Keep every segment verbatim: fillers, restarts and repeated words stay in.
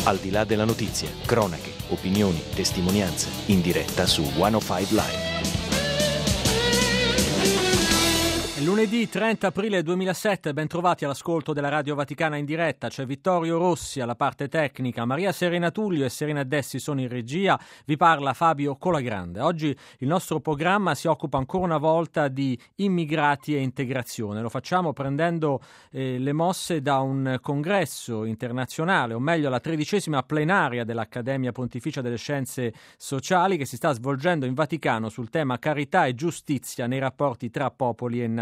Al di là della notizia, cronache, opinioni, testimonianze, in diretta su centocinque Live. È lunedì trenta aprile duemilasette, ben trovati all'ascolto della Radio Vaticana in diretta. C'è Vittorio Rossi alla parte tecnica, Maria Serena Tullio e Serena Dessi sono in regia, vi parla Fabio Colagrande. Oggi il nostro programma si occupa ancora una volta di immigrati e integrazione. Lo facciamo prendendo eh, le mosse da un congresso internazionale, o meglio la tredicesima plenaria dell'Accademia Pontificia delle Scienze Sociali, che si sta svolgendo in Vaticano sul tema carità e giustizia nei rapporti tra popoli e nazioni.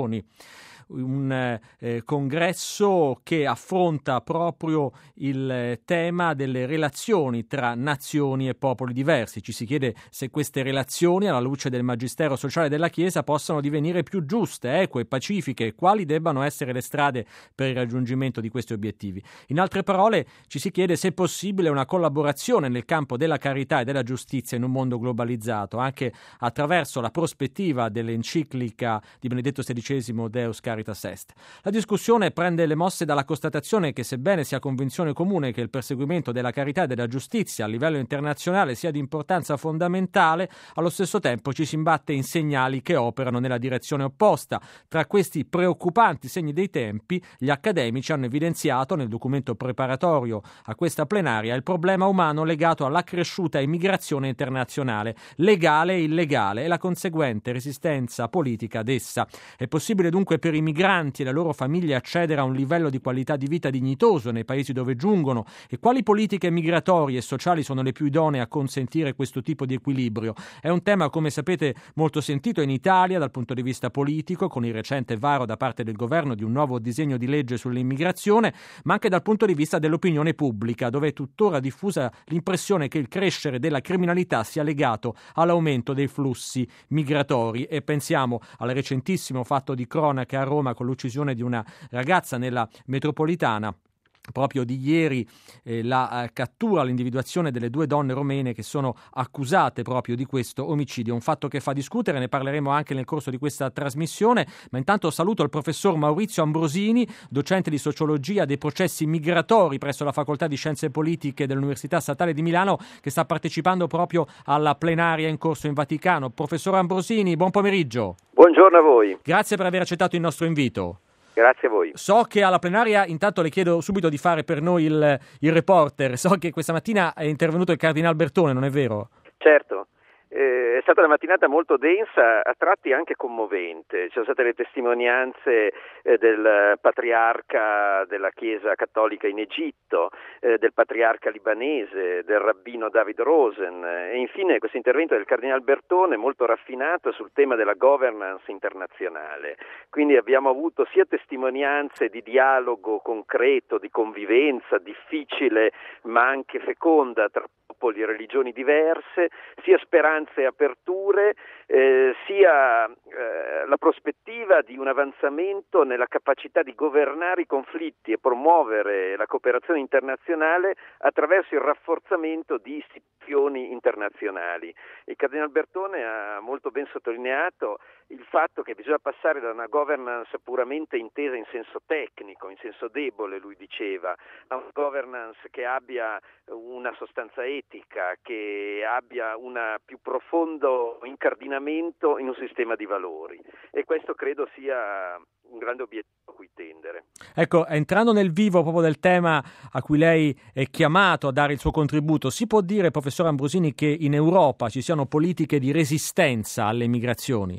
Un eh, congresso che affronta proprio il eh, tema delle relazioni tra nazioni e popoli diversi. Ci si chiede se queste relazioni, alla luce del magistero sociale della Chiesa, possano divenire più giuste, eque, pacifiche, e quali debbano essere le strade per il raggiungimento di questi obiettivi. In altre parole, ci si chiede se è possibile una collaborazione nel campo della carità e della giustizia in un mondo globalizzato, anche attraverso la prospettiva dell'enciclica di Benedetto sedicesimo Deus Caritas Est. La discussione prende le mosse dalla constatazione che, sebbene sia convinzione comune che il perseguimento della carità e della giustizia a livello internazionale sia di importanza fondamentale, allo stesso tempo ci si imbatte in segnali che operano nella direzione opposta. Tra questi preoccupanti segni dei tempi, gli accademici hanno evidenziato nel documento preparatorio a questa plenaria il problema umano legato all'accresciuta immigrazione internazionale, legale e illegale, e la conseguente resistenza politica ad essa. È possibile dunque per i migranti e le loro famiglie accedere a un livello di qualità di vita dignitoso nei paesi dove giungono, e quali politiche migratorie e sociali sono le più idonee a consentire questo tipo di equilibrio? È un tema, come sapete, molto sentito in Italia dal punto di vista politico, con il recente varo da parte del governo di un nuovo disegno di legge sull'immigrazione, ma anche dal punto di vista dell'opinione pubblica, dove è tuttora diffusa l'impressione che il crescere della criminalità sia legato all'aumento dei flussi migratori. E pensiamo al recentissimo fatto di cronaca a Roma con l'uccisione di una ragazza nella metropolitana. Proprio di ieri eh, la eh, cattura, l'individuazione delle due donne romene che sono accusate proprio di questo omicidio, un fatto che fa discutere, ne parleremo anche nel corso di questa trasmissione, ma intanto saluto il professor Maurizio Ambrosini, docente di sociologia dei processi migratori presso la Facoltà di Scienze Politiche dell'Università Statale di Milano, che sta partecipando proprio alla plenaria in corso in Vaticano. Professor Ambrosini, buon pomeriggio. Buongiorno a voi. Grazie per aver accettato il nostro invito. Grazie a voi. So che alla plenaria, intanto le chiedo subito di fare per noi il, il reporter, so che questa mattina è intervenuto il Cardinal Bertone, non è vero? Certo. Eh, è stata una mattinata molto densa, a tratti anche commovente. Ci sono state le testimonianze eh, del patriarca della Chiesa Cattolica in Egitto, eh, del patriarca libanese, del rabbino David Rosen, e infine questo intervento del Cardinal Bertone molto raffinato sul tema della governance internazionale. Quindi abbiamo avuto sia testimonianze di dialogo concreto, di convivenza difficile ma anche feconda tra popoli e religioni diverse, sia speranze e aperture, eh, sia eh, la prospettiva di un avanzamento nella capacità di governare i conflitti e promuovere la cooperazione internazionale attraverso il rafforzamento di istituzioni internazionali. Il Cardinal Bertone ha molto ben sottolineato il fatto che bisogna passare da una governance puramente intesa in senso tecnico, in senso debole, lui diceva, a una governance che abbia una sostanza etica, che abbia un più profondo incardinamento in un sistema di valori, e questo credo sia un grande obiettivo a cui tendere. Ecco, entrando nel vivo proprio del tema a cui lei è chiamato a dare il suo contributo, si può dire, professor Ambrosini, che in Europa ci siano politiche di resistenza alle migrazioni?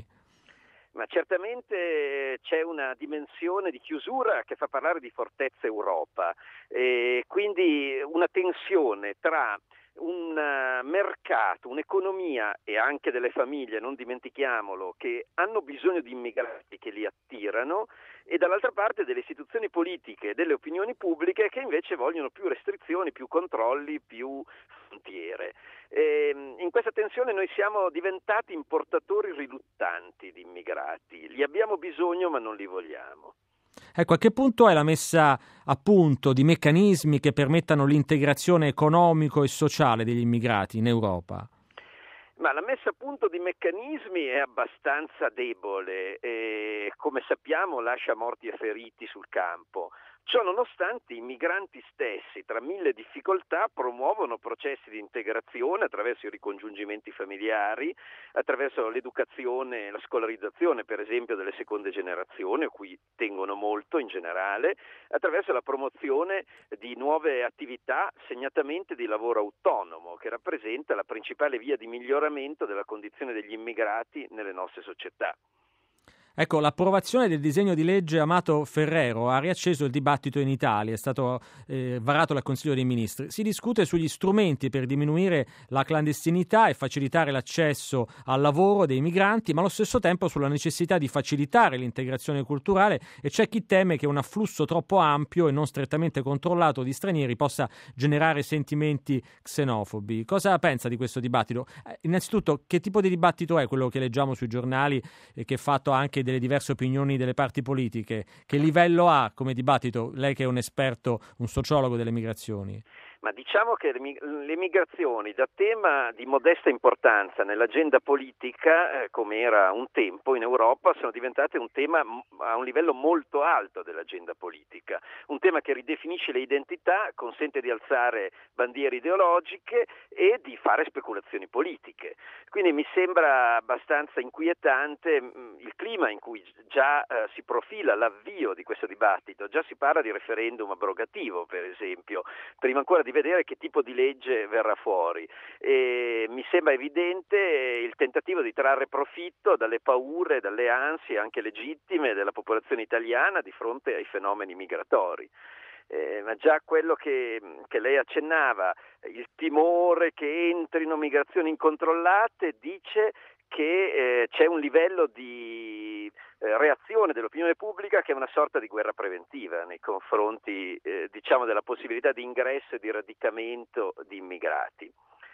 Ma certamente c'è una dimensione di chiusura che fa parlare di fortezza Europa, e quindi una tensione tra un mercato, un'economia e anche delle famiglie, non dimentichiamolo, che hanno bisogno di immigrati che li attirano, e dall'altra parte delle istituzioni politiche e delle opinioni pubbliche che invece vogliono più restrizioni, più controlli, più frontiere. E in questa tensione noi siamo diventati importatori riluttanti di immigrati, li abbiamo bisogno ma non li vogliamo. Ecco, a che punto è la messa a punto di meccanismi che permettano l'integrazione economico e sociale degli immigrati in Europa? Ma la messa a punto di meccanismi è abbastanza debole e, come sappiamo, lascia morti e feriti sul campo. Ciò nonostante i migranti stessi, tra mille difficoltà, promuovono processi di integrazione attraverso i ricongiungimenti familiari, attraverso l'educazione e la scolarizzazione, per esempio, delle seconde generazioni, a cui tengono molto in generale, attraverso la promozione di nuove attività, segnatamente di lavoro autonomo, che rappresenta la principale via di miglioramento della condizione degli immigrati nelle nostre società. Ecco, l'approvazione del disegno di legge Amato Ferrero ha riacceso il dibattito in Italia, è stato eh, varato dal Consiglio dei Ministri. Si discute sugli strumenti per diminuire la clandestinità e facilitare l'accesso al lavoro dei migranti, ma allo stesso tempo sulla necessità di facilitare l'integrazione culturale, e c'è chi teme che un afflusso troppo ampio e non strettamente controllato di stranieri possa generare sentimenti xenofobi. Cosa pensa di questo dibattito? Eh, innanzitutto, che tipo di dibattito è quello che leggiamo sui giornali e che è fatto anche delle diverse opinioni delle parti politiche? Che livello ha come dibattito, lei che è un esperto, un sociologo delle migrazioni? Ma diciamo che le migrazioni, da tema di modesta importanza nell'agenda politica, eh, come era un tempo in Europa, sono diventate un tema a un livello molto alto dell'agenda politica, un tema che ridefinisce le identità, consente di alzare bandiere ideologiche e di fare speculazioni politiche. Quindi mi sembra abbastanza inquietante mh, il clima in cui già eh, si profila l'avvio di questo dibattito. Già si parla di referendum abrogativo, per esempio, prima ancora di vedere che tipo di legge verrà fuori. E mi sembra evidente il tentativo di trarre profitto dalle paure, dalle ansie anche legittime della popolazione italiana di fronte ai fenomeni migratori. Eh, ma già quello che, che lei accennava, il timore che entrino migrazioni incontrollate, dice che eh, c'è un livello di eh, reazione dell'opinione pubblica che è una sorta di guerra preventiva nei confronti eh, diciamo della possibilità di ingresso e di radicamento di immigrati.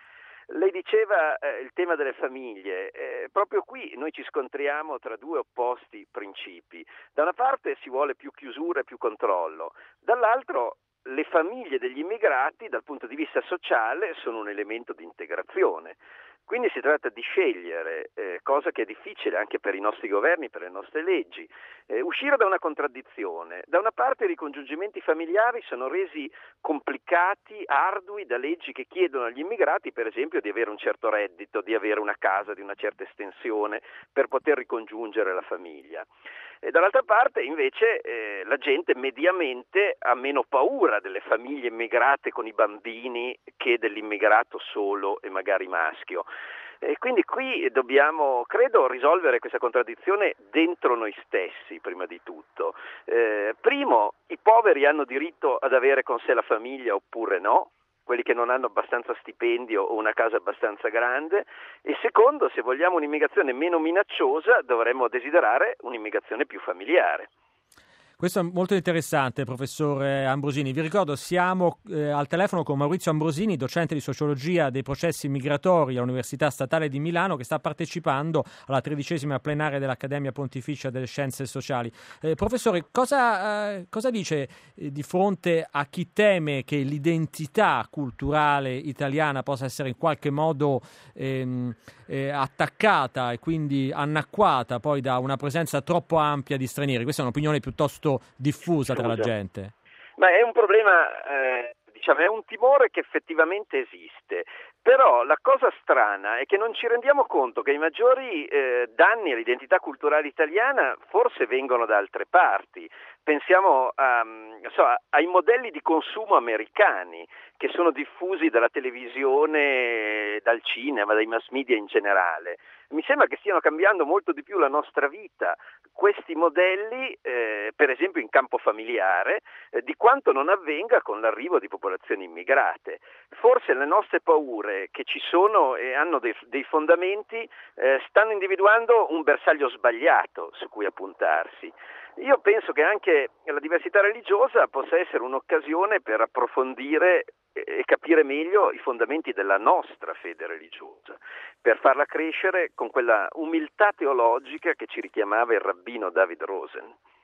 Lei diceva eh, il tema delle famiglie, eh, proprio qui noi ci scontriamo tra due opposti principi. Da una parte si vuole più chiusura e più controllo, dall'altro le famiglie degli immigrati dal punto di vista sociale sono un elemento di integrazione. Quindi si tratta di scegliere, eh, cosa che è difficile anche per i nostri governi, per le nostre leggi, eh, uscire da una contraddizione. Da una parte i ricongiungimenti familiari sono resi complicati, ardui da leggi che chiedono agli immigrati, per esempio, di avere un certo reddito, di avere una casa di una certa estensione per poter ricongiungere la famiglia. E dall'altra parte invece eh, la gente mediamente ha meno paura delle famiglie immigrate con i bambini che dell'immigrato solo e magari maschio. E quindi qui dobbiamo, credo, risolvere questa contraddizione dentro noi stessi, prima di tutto. Eh, primo, i poveri hanno diritto ad avere con sé la famiglia oppure no? Quelli che non hanno abbastanza stipendio o una casa abbastanza grande, e secondo, se vogliamo un'immigrazione meno minacciosa, dovremmo desiderare un'immigrazione più familiare. Questo è molto interessante, professore Ambrosini. Vi ricordo, siamo eh, al telefono con Maurizio Ambrosini, docente di sociologia dei processi migratori all'Università Statale di Milano, che sta partecipando alla tredicesima plenaria dell'Accademia Pontificia delle Scienze Sociali. Eh, professore, cosa, eh, cosa dice eh, di fronte a chi teme che l'identità culturale italiana possa essere in qualche modo ehm, eh, attaccata e quindi annacquata poi da una presenza troppo ampia di stranieri? Questa è un'opinione piuttosto diffusa tra la gente. Ma è un problema, eh, diciamo, è un timore che effettivamente esiste. Però la cosa strana è che non ci rendiamo conto che i maggiori eh, danni all'identità culturale italiana forse vengono da altre parti. Pensiamo a, so, ai modelli di consumo americani che sono diffusi dalla televisione, dal cinema, dai mass media in generale. Mi sembra che stiano cambiando molto di più la nostra vita questi modelli, eh, per esempio in campo familiare, eh, di quanto non avvenga con l'arrivo di popolazioni immigrate. Forse le nostre paure che ci sono e hanno dei, dei fondamenti eh, stanno individuando un bersaglio sbagliato su cui appuntarsi. Io penso che anche la diversità religiosa possa essere un'occasione per approfondire e capire meglio i fondamenti della nostra fede religiosa, per farla crescere con quella umiltà teologica che ci richiamava il rabbino David Rosen.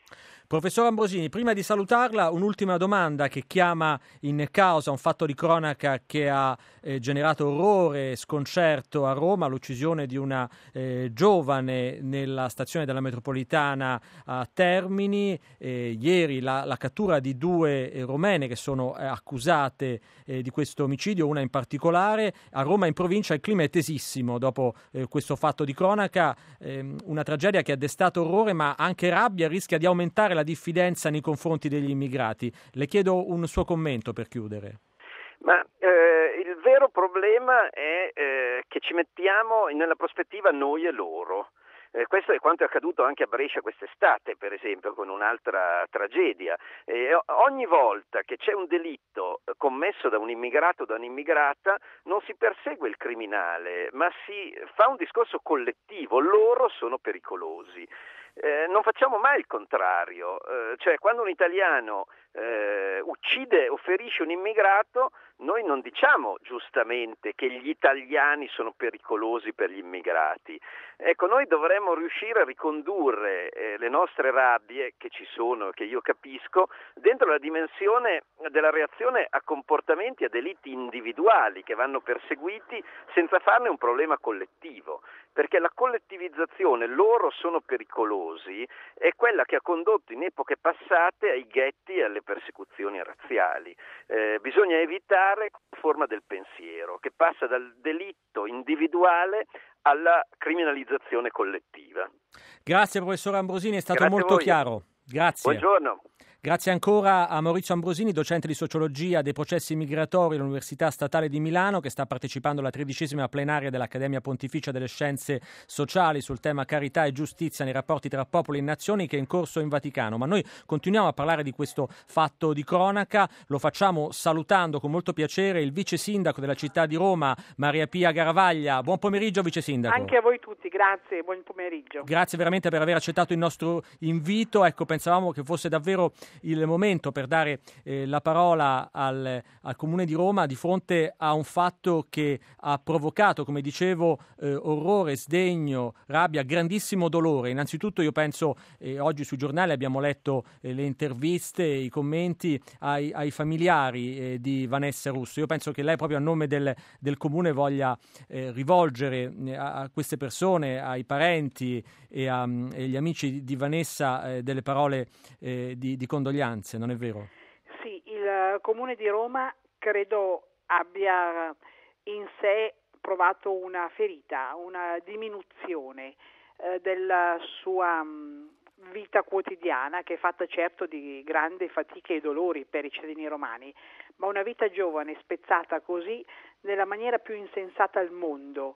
Professor Ambrosini, prima di salutarla, un'ultima domanda che chiama in causa un fatto di cronaca che ha eh, generato orrore e sconcerto a Roma, l'uccisione di una eh, giovane nella stazione della metropolitana a Termini. Eh, ieri la, la cattura di due eh, romene che sono eh, accusate eh, di questo omicidio, una in particolare. A Roma in provincia il clima è tesissimo dopo eh, questo fatto di cronaca, eh, una tragedia che ha destato orrore ma anche rabbia, rischia di aumentare la diffidenza nei confronti degli immigrati. Le chiedo un suo commento per chiudere. Ma eh, il vero problema è eh, che ci mettiamo nella prospettiva noi e loro. Eh, questo è quanto è accaduto anche a Brescia quest'estate, per esempio, con un'altra tragedia. Eh, ogni volta che c'è un delitto commesso da un immigrato o da un'immigrata non si persegue il criminale, ma si fa un discorso collettivo. Loro sono pericolosi. Eh, non facciamo mai il contrario, eh, cioè quando un italiano eh, uccide o ferisce un immigrato, noi non diciamo giustamente che gli italiani sono pericolosi per gli immigrati. Ecco, noi dovremmo riuscire a ricondurre eh, le nostre rabbie, che ci sono, che io capisco, dentro la dimensione della reazione a comportamenti, a delitti individuali che vanno perseguiti senza farne un problema collettivo, perché la collettivizzazione, loro sono pericolosi, è quella che ha condotto in epoche passate ai ghetti e alle persecuzioni razziali. Eh, bisogna evitare forma del pensiero che passa dal delitto individuale alla criminalizzazione collettiva. Grazie professor Ambrosini, è stato Grazie molto chiaro. Grazie. Buongiorno. Grazie ancora a Maurizio Ambrosini, docente di sociologia dei processi migratori all'Università Statale di Milano, che sta partecipando alla tredicesima plenaria dell'Accademia Pontificia delle Scienze Sociali sul tema carità e giustizia nei rapporti tra popoli e nazioni, che è in corso in Vaticano. Ma noi continuiamo a parlare di questo fatto di cronaca, lo facciamo salutando con molto piacere il vice sindaco della città di Roma, Maria Pia Garavaglia. Buon pomeriggio vice sindaco. Anche a voi tutti, grazie, buon pomeriggio. Grazie veramente per aver accettato il nostro invito. Ecco, pensavamo che fosse davvero il momento per dare eh, la parola al, al Comune di Roma di fronte a un fatto che ha provocato, come dicevo, eh, orrore, sdegno, rabbia, grandissimo dolore. Innanzitutto io penso, eh, oggi sui giornali abbiamo letto eh, le interviste, i commenti ai, ai familiari eh, di Vanessa Russo. Io penso che lei proprio a nome del, del Comune voglia eh, rivolgere a, a queste persone, ai parenti e a, agli amici di Vanessa eh, delle parole eh, di, di condoglianze, non è vero? Sì, il Comune di Roma credo abbia in sé provato una ferita, una diminuzione eh, della sua mh, vita quotidiana, che è fatta certo di grandi fatiche e dolori per i cittadini romani, ma una vita giovane spezzata così nella maniera più insensata al mondo.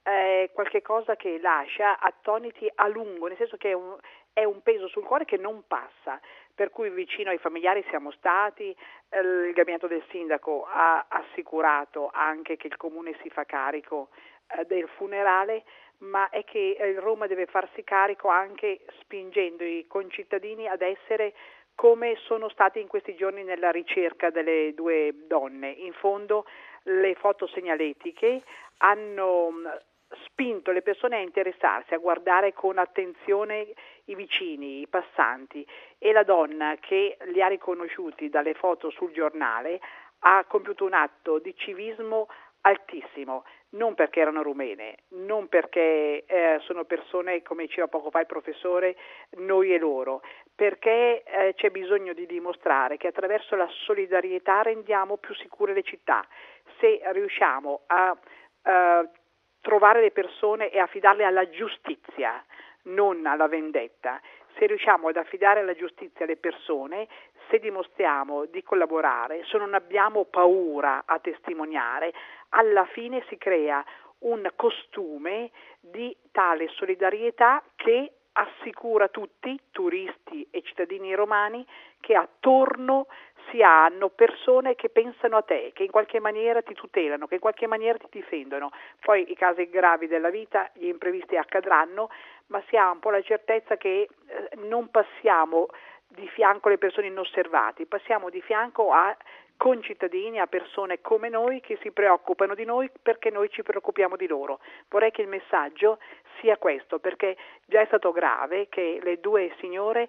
È qualche cosa che lascia attoniti a lungo, nel senso che è un, è un peso sul cuore che non passa, per cui vicino ai familiari siamo stati, eh, il gabinetto del sindaco ha assicurato anche che il comune si fa carico eh, del funerale, ma è che eh, Roma deve farsi carico anche spingendo i concittadini ad essere come sono stati in questi giorni nella ricerca delle due donne. In fondo le foto segnaletiche hanno spinto le persone a interessarsi, a guardare con attenzione i vicini, i passanti, e la donna che li ha riconosciuti dalle foto sul giornale ha compiuto un atto di civismo altissimo, non perché erano rumene, non perché eh, sono persone, come diceva poco fa il professore, noi e loro, perché eh, c'è bisogno di dimostrare che attraverso la solidarietà rendiamo più sicure le città. Se riusciamo a eh, trovare le persone e affidarle alla giustizia, non alla vendetta, se riusciamo ad affidare alla giustizia le persone, se dimostriamo di collaborare, se non abbiamo paura a testimoniare, alla fine si crea un costume di tale solidarietà che assicura a tutti, turisti e cittadini romani, che attorno si hanno persone che pensano a te, che in qualche maniera ti tutelano, che in qualche maniera ti difendono. Poi i casi gravi della vita, gli imprevisti accadranno, ma si ha un po' la certezza che eh, non passiamo di fianco alle persone inosservati, passiamo di fianco a concittadini, a persone come noi che si preoccupano di noi perché noi ci preoccupiamo di loro. Vorrei che il messaggio sia questo, perché già è stato grave che le due signore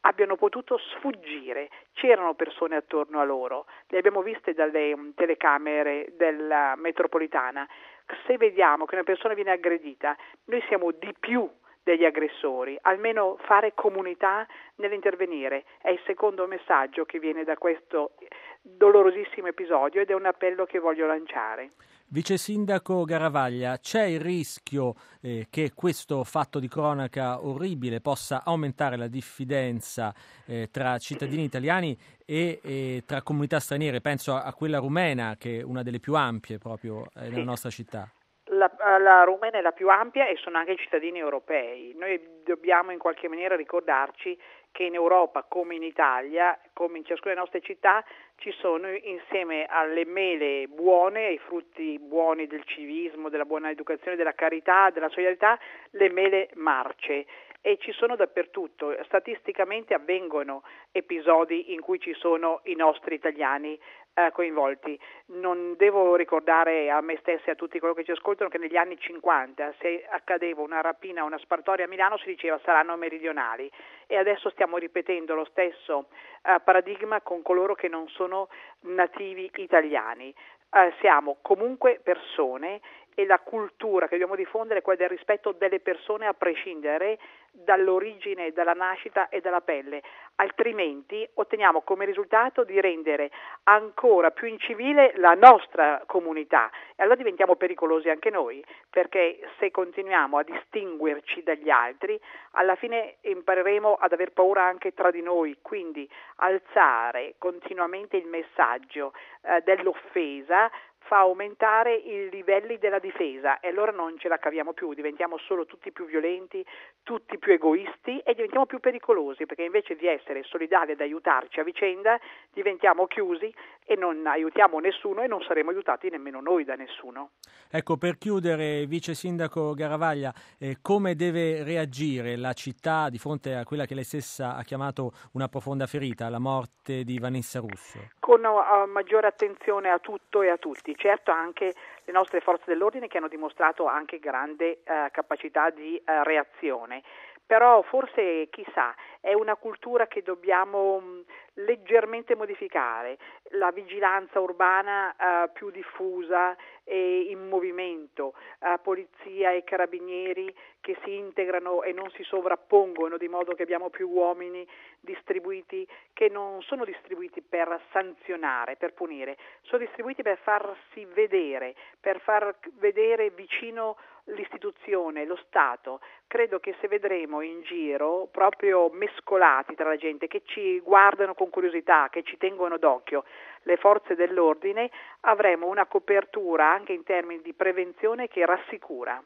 abbiano potuto sfuggire. C'erano persone attorno a loro, le abbiamo viste dalle um, telecamere della metropolitana. Se vediamo che una persona viene aggredita, noi siamo di più degli aggressori, almeno fare comunità nell'intervenire. È il secondo messaggio che viene da questo dolorosissimo episodio ed è un appello che voglio lanciare. Vice Sindaco Garavaglia, c'è il rischio eh, che questo fatto di cronaca orribile possa aumentare la diffidenza eh, tra cittadini italiani e, e tra comunità straniere? Penso a, a quella rumena, che è una delle più ampie proprio eh, nella sì. nostra città. La, la rumena è la più ampia e sono anche i cittadini europei. Noi dobbiamo in qualche maniera ricordarci che in Europa, come in Italia, come in ciascuna delle nostre città, ci sono, insieme alle mele buone, ai frutti buoni del civismo, della buona educazione, della carità, della solidarietà, le mele marce. E ci sono dappertutto. Statisticamente avvengono episodi in cui ci sono i nostri italiani eh, coinvolti. Non devo ricordare a me stessa e a tutti coloro che ci ascoltano che negli anni cinquanta, se accadeva una rapina o una sparatoria a Milano, si diceva saranno meridionali, e adesso stiamo ripetendo lo stesso eh, paradigma con coloro che non sono nativi italiani. Eh, siamo comunque persone e la cultura che dobbiamo diffondere è quella del rispetto delle persone a prescindere dall'origine, dalla nascita e dalla pelle, altrimenti otteniamo come risultato di rendere ancora più incivile la nostra comunità e allora diventiamo pericolosi anche noi, perché se continuiamo a distinguerci dagli altri alla fine impareremo ad aver paura anche tra di noi, quindi alzare continuamente il messaggio eh, dell'offesa fa aumentare i livelli della difesa e allora non ce la caviamo più, diventiamo solo tutti più violenti, tutti più egoisti e diventiamo più pericolosi, perché invece di essere solidali ed aiutarci a vicenda diventiamo chiusi e non aiutiamo nessuno e non saremo aiutati nemmeno noi da nessuno. Ecco, per chiudere, Vice Sindaco Garavaglia, eh, come deve reagire la città di fronte a quella che lei stessa ha chiamato una profonda ferita, la morte di Vanessa Russo? Con uh, maggiore attenzione a tutto e a tutti. Certo anche le nostre forze dell'ordine che hanno dimostrato anche grande uh, capacità di uh, reazione. Però forse, chissà, è una cultura che dobbiamo mh, leggermente modificare, la vigilanza urbana uh, più diffusa e in movimento, uh, polizia e carabinieri che si integrano e non si sovrappongono, di modo che abbiamo più uomini distribuiti che non sono distribuiti per sanzionare, per punire, sono distribuiti per farsi vedere, per far vedere vicino l'istituzione, lo Stato. Credo che se vedremo in giro proprio mescolati tra la gente che ci guardano con curiosità, che ci tengono d'occhio le forze dell'ordine, avremo una copertura anche in termini di prevenzione che rassicura.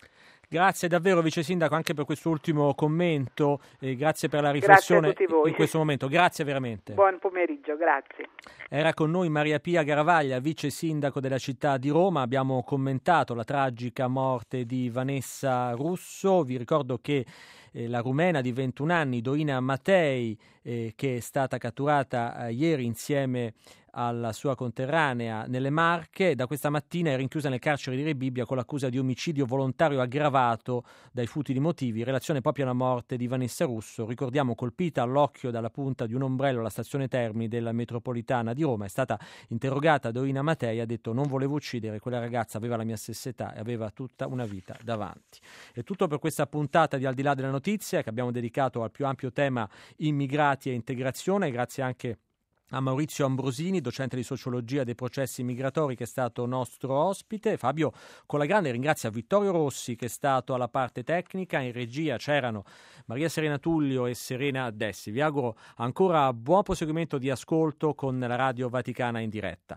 Grazie davvero Vice Sindaco anche per questo ultimo commento e grazie per la riflessione in questo momento. Grazie veramente. Buon pomeriggio, grazie. Era con noi Maria Pia Garavaglia, Vice Sindaco della città di Roma. Abbiamo commentato la tragica morte di Vanessa Russo. Vi ricordo che eh, la rumena di ventuno anni, Doina Matei, eh, che è stata catturata eh, ieri insieme alla sua conterranea nelle Marche, da questa mattina è rinchiusa nel carcere di Rebibbia con l'accusa di omicidio volontario aggravato dai futili motivi in relazione proprio alla morte di Vanessa Russo. Ricordiamo, colpita all'occhio dalla punta di un ombrello alla stazione Termini della metropolitana di Roma. È stata interrogata Doina Matei, ha detto: non volevo uccidere, quella ragazza aveva la mia stessa età e aveva tutta una vita davanti. È tutto per questa puntata di Al di là della notizia che abbiamo dedicato al più ampio tema immigrati e integrazione. Grazie anche a Maurizio Ambrosini, docente di sociologia dei processi migratori, che è stato nostro ospite. Fabio Colagrande ringrazia Vittorio Rossi, che è stato alla parte tecnica. In regia c'erano Maria Serena Tullio e Serena Dessi. Vi auguro ancora buon proseguimento di ascolto con la Radio Vaticana in diretta.